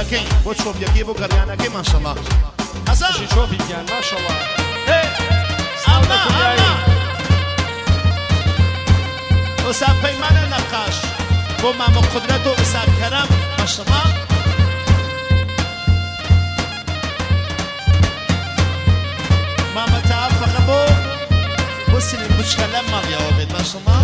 گریانەکەی بۆ چۆپیەکەی بۆ گریانەکەی ماشەڵڵا حەسەن چۆپی گیان ماشەڵڵا ئوستاد پەیمانە نەقاش بۆ مامە قودرەت و ئوستاد کەرەم ماشەڵڵا مامە تاال فەقە بۆ سنین بچکە لەم ماڵیەوە بێت ماشەڵڵا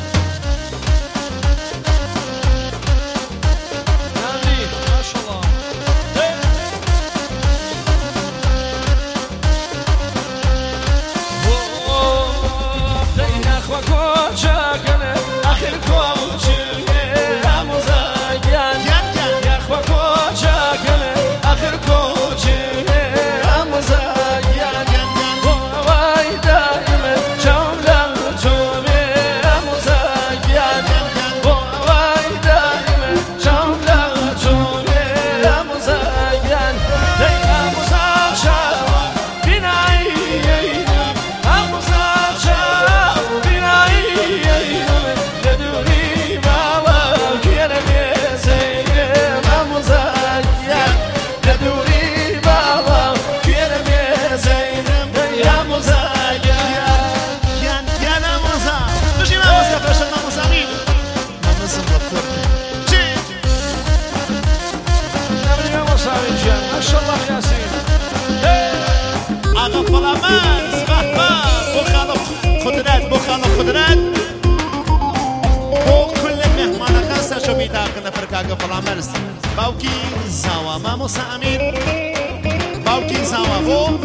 فڵامەرز باوکی زاوا مامۆستا ئەمین باوکی زاوا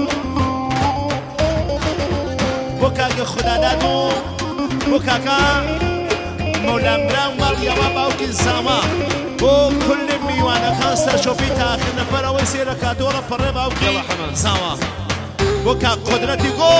بۆ کاکە خوداداد و بۆ کاکە مەولامرا و ماڵیەوە باوکی زاوا بۆ کل میوانەکان سەرشۆپی تاخر نەفەرەوەی سێرە کاتۆڕە پەڕێ باوکی زاوا بۆ کاک قودرەتی گۆ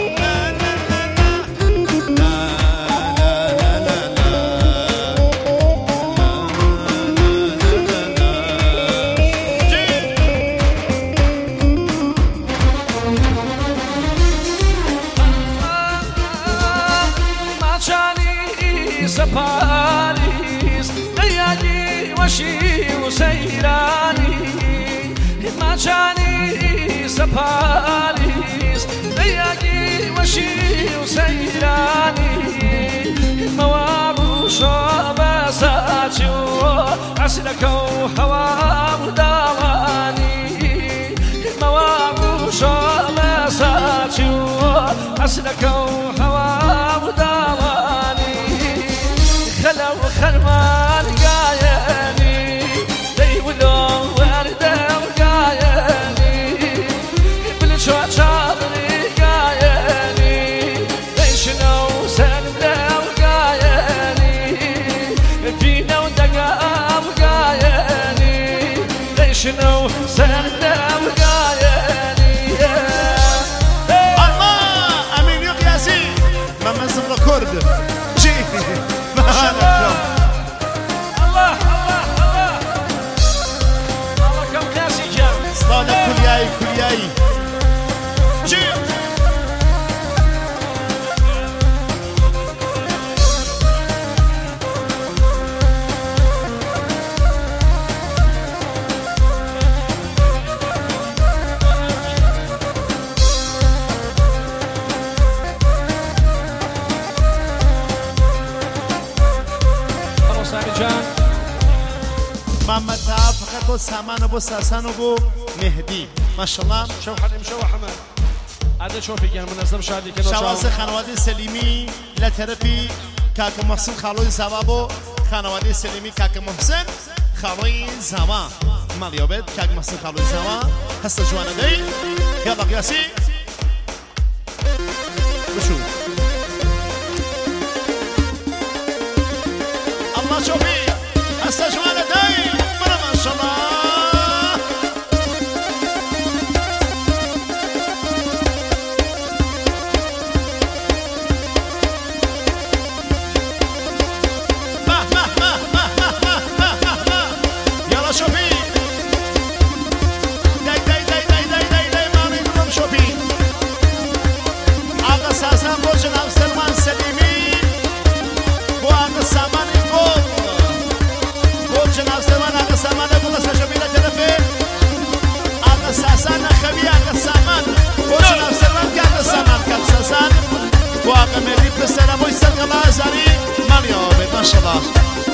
سپاریس دیاجی وشی و سیرانی ماچانی سپاریس دیاجی وشی و سیرانی موابو شابساتو عسلك وهوام داواني موابو شابساتو عسلك وهوام داواني خلو خرمان قايني دي ولو وردة وقايني بالشوات شاطري قايني ليشنو سنبدا وقايني فينا ودقام وقايني ليشنو سنبدا وقايني الله أمين يوك ياسين ما منزل كرد جي الله الله الله الله كم كاسي جاب صالة كلياي جي محمد تعب فقط بو سامان و بو ساسان و بو مهدی ماشاءالله شو حليم شو حمد هذا شو في كان منظم شادي كنا شواز خانواده سلیمی لطرفی کاک محسن خالوی زوا بو خانواده سلیمی کاک محسن خالوی زوا مالیابد کاک محسن خالوی زوا هست جوانه دی یلا قیاسی بشو الله شوفي هست جوانه دی برا ما شاء الله سازم روش ما شاء الله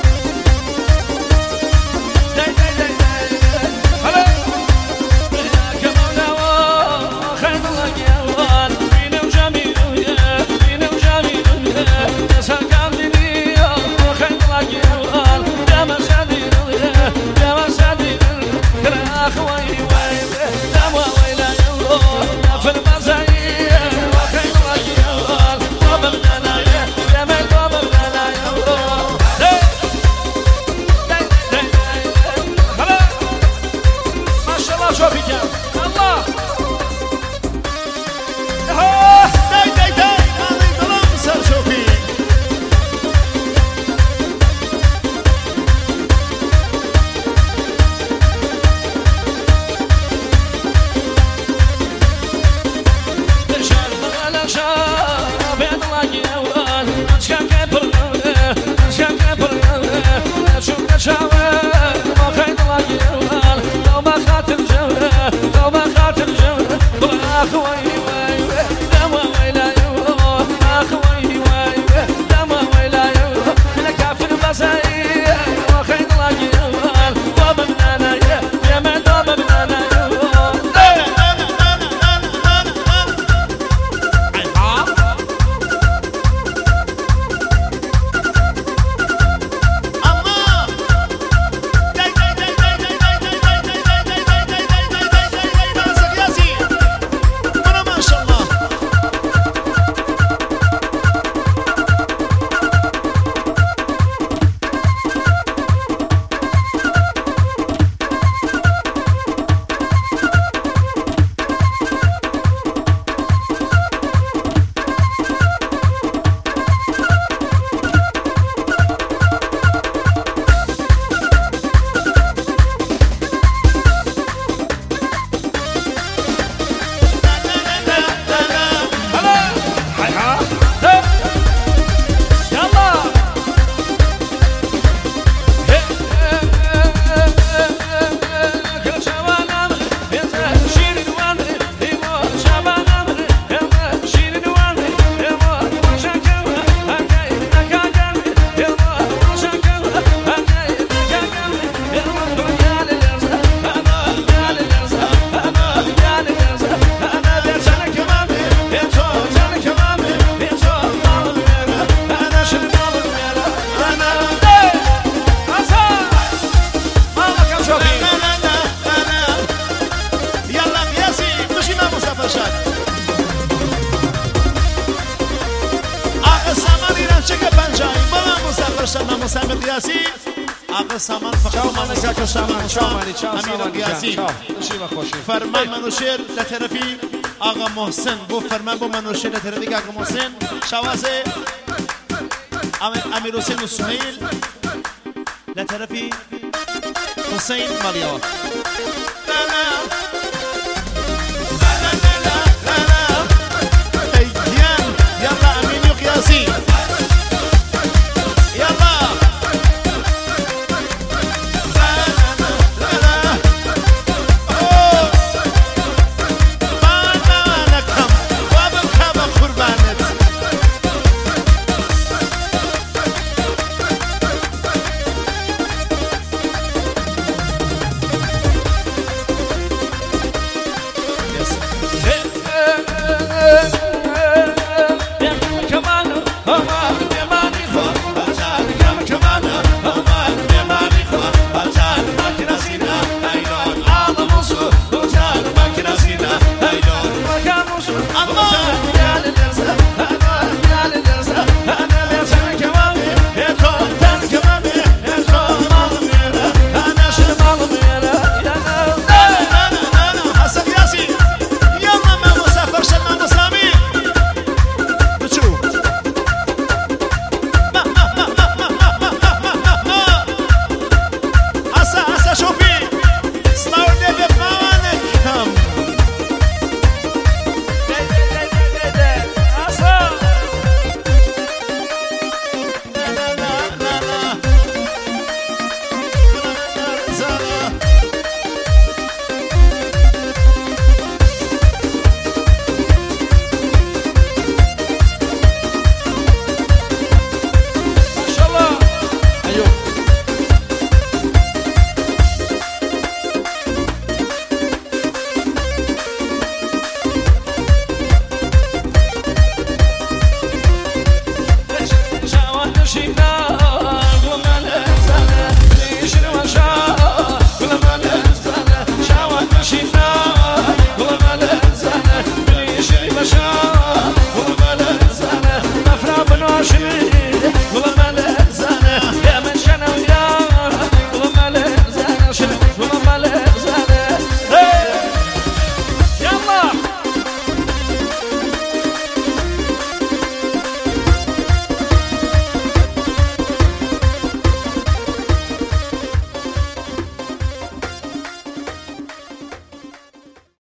آقا سامان فقط منو فرمان منوشیر لطرفی آقا محسن بو فرمان بو منوشیر لطرفی آقا محسن شوازه امیر حسین و سهیل لطرفی حسین مالیات يلا امين يا قياسي